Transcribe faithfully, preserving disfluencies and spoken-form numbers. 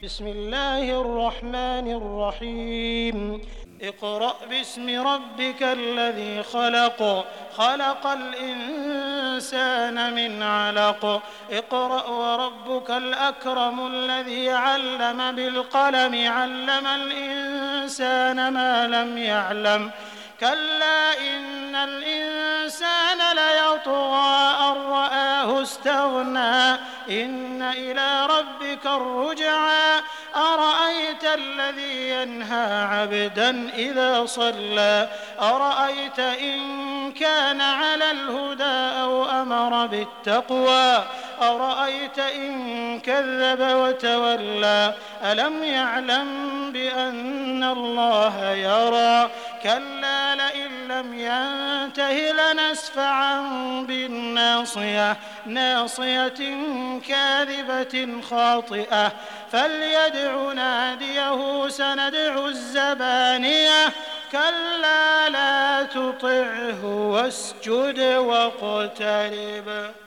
بسم الله الرحمن الرحيم اقرأ باسم ربك الذي خلق خلق الإنسان من علق اقرأ وربك الأكرم الذي علم بالقلم علم الإنسان ما لم يعلم كلا إن الإنسان ليطغى أن رآه استغنى إن إلى ربك الرجعى أرأيت الذي ينهى عبدا إذا صلى أرأيت إن كان على الهدى أو أمر بالتقوى أرأيت إن كذب وتولى ألم يعلم بأن الله يرى كلا لئن لم ينته لنسفعا بالناصية ناصية كاذبة خاطئة فليدع ناديه سندع الزبانية كلا لا تطعه واسجد واقترب.